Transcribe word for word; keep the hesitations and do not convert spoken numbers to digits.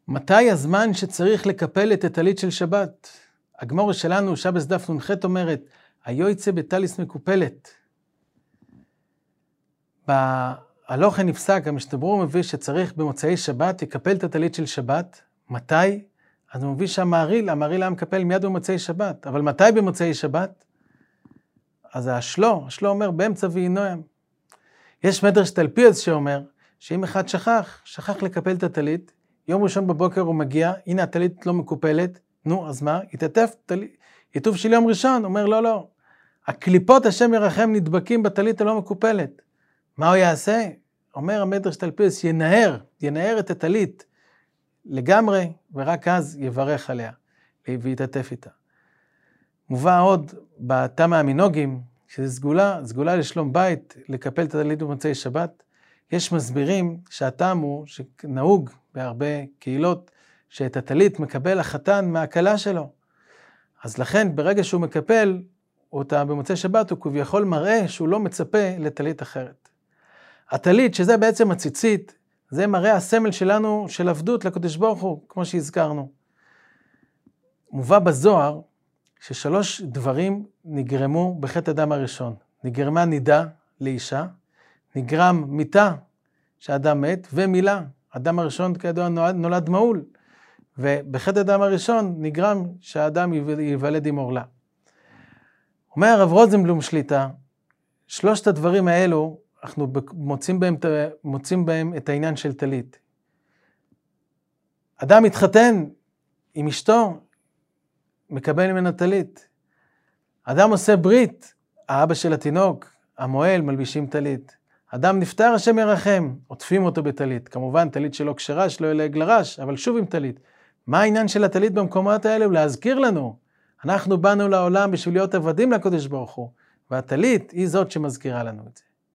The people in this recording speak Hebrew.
מתי הזמן שצריך לקפל את הטלית של שבת? הגמרא שלנו, שבס דף נ"ח אומרת, היוצא בטליס מקופלת. בהלכה נפסק, המשתברור מביא שצריך במוצאי שבת יקפל את הטלית של שבת. מתי? אז הוא מביא שהמהריל, המהריל היה מקפל מיד במוצאי שבת. אבל מתי במוצאי שבת? אז השלו, השלו אומר באמצע ויהי. יש מדרש תלפיוס שאומר, שאם אחד שכח, שכח לקפל את הטלית, יום ראשון בבוקר הוא מגיע, הנה הטלית לא מקופלת, נו אז מה? יתעטף, יטוף של יום ראשון, אומר לא לא, הקליפות השם ירחם נדבקים בטלית הלא מקופלת. מה הוא יעשה? אומר המדרש תלפיוס, ינער, ינער את הטלית לגמרי, ורק אז יברך עליה, ויתעטף איתה. מובא עוד בתמה המנהוגים, שזה סגולה, סגולה לשלום בית, לקפל את הטלית במוצאי שבת. יש מסבירים שהטעם הוא שנהוג בהרבה קהילות, שאת הטלית מקבל החתן מהכלה שלו. אז לכן ברגע שהוא מקפל אותה במוצאי שבת, הוא כביכול מראה שהוא לא מצפה לטלית אחרת. הטלית, שזה בעצם הציצית, זה מראה הסמל שלנו של עבדות לקדוש ברוך הוא, כמו שהזכרנו. מובא בזוהר ששלוש דברים נגרמו בחטא אדם הראשון. נגרמה נידה לאישה, נגרם מיתה שאדם מת, ומילה. אדם הראשון כידוע נולד, נולד מעול. ובחטא אדם הראשון נגרם שהאדם ייוולד עם עורלה. אומר הרב רוזנבלום שליטה, שלושת הדברים האלו, אנחנו מוצאים בהם, מוצאים בהם את העניין של טלית. אדם מתחתן עם אשתו, מקבל ממנה טלית. אדם עושה ברית, האבא של התינוק, המוהל, מלבישים טלית. אדם נפטר, השם ירחם, עוטפים אותו בטלית. כמובן, טלית שלא כשרה, שלא ילעג לרש, אבל שוב עם טלית. מה העניין של הטלית במקומות האלה? הוא להזכיר לנו. אנחנו באנו לעולם בשביל להיות עבדים לקדוש ברוך הוא, והטלית היא זאת שמזכירה לנו את זה.